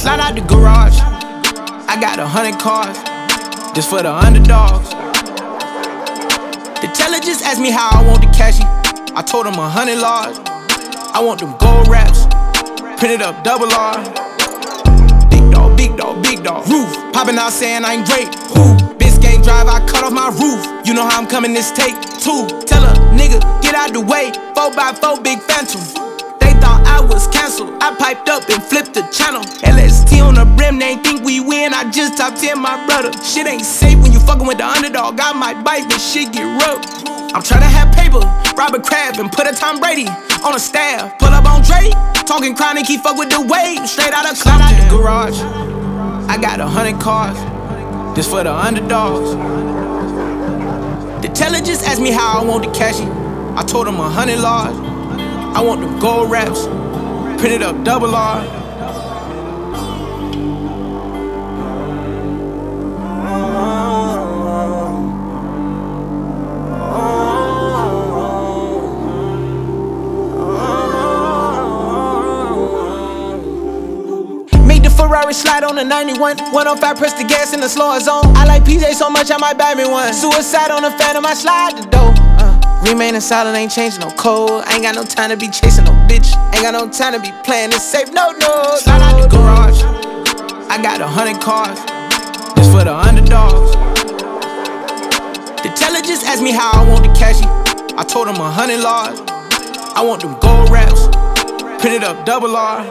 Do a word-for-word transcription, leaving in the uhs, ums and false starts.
Slide out the garage. I got a hundred cars, just for the underdogs. The teller just asked me how I want the cashy. I told him a hundred large. I want them gold wraps, printed up double R. Big dog, big dog, big dog. Roof, popping out saying I'm great. Who? Biscayne drive, I cut off my roof. You know how I'm coming this take two. Tell a nigga, get out the way. Four by four, big phantom. They thought I was canceled. I piped up and flipped the channel. L S T on the brim, they ain't think we win. I just top ten my brother. Shit ain't safe when you fucking with the underdog. I might bite, but shit get rough. I'm tryna have paper, Robert Kraft, and put a Tom Brady on a staff. Pull up on Drake, talking chronic, he fuck with the wave. Straight out of Slide out the garage. I got a hundred cars, just for the underdogs. The teller just asked me how I want the cashy. I told him a hundred large. I want them gold wraps, printed up double R. Ferrari slide on the ninety-one. one oh five, press the gas in the slower zone. I like P J so much, I might buy me one. Suicide on the Phantom, I slide the door. Uh, remaining silent, ain't changing no code. I ain't got no time to be chasing no bitch. Ain't got no time to be playing this safe, no, no. Slide out the garage. I got a hundred cars, just for the underdogs. The teller just asked me how I want the cashy. I told him a hundred large. I want them gold wraps, printed up double R.